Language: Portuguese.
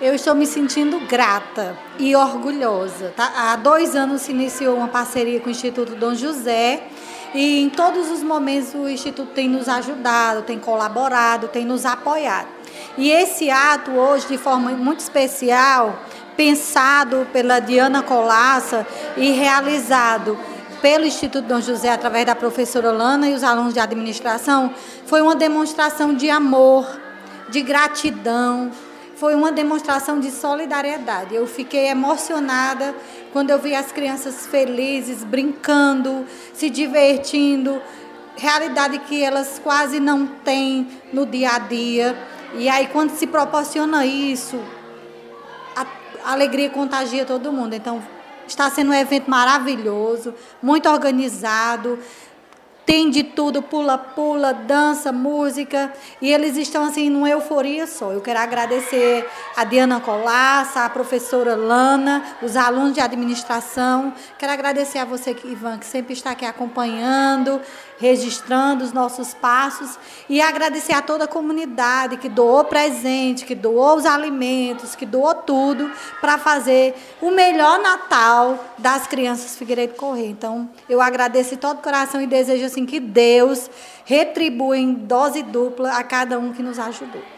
Eu estou me sentindo grata e orgulhosa. Tá? Há 2 anos se iniciou uma parceria com o Instituto Dom José e em todos os momentos o Instituto tem nos ajudado, tem colaborado, tem nos apoiado. E esse ato hoje, de forma muito especial, pensado pela Diana Colaça e realizado pelo Instituto Dom José, através da professora Lana e os alunos de administração, foi uma demonstração de amor, de gratidão, foi uma demonstração de solidariedade. Eu fiquei emocionada quando eu vi as crianças felizes, brincando, se divertindo, realidade que elas quase não têm no dia a dia. E aí, quando se proporciona isso, a alegria contagia todo mundo. Então, está sendo um evento maravilhoso, muito organizado, tem de tudo, pula-pula, dança, música, e eles estão assim numa euforia só. Eu quero agradecer a Diana Colaça, a professora Lana, os alunos de administração. Quero agradecer a você, Ivan, que sempre está aqui acompanhando, registrando os nossos passos, e agradecer a toda a comunidade que doou presente, que doou os alimentos, que doou tudo para fazer o melhor Natal das crianças Figueiredo Corrêa. Então, eu agradeço de todo o coração e desejo assim que Deus retribua em dose dupla a cada um que nos ajudou.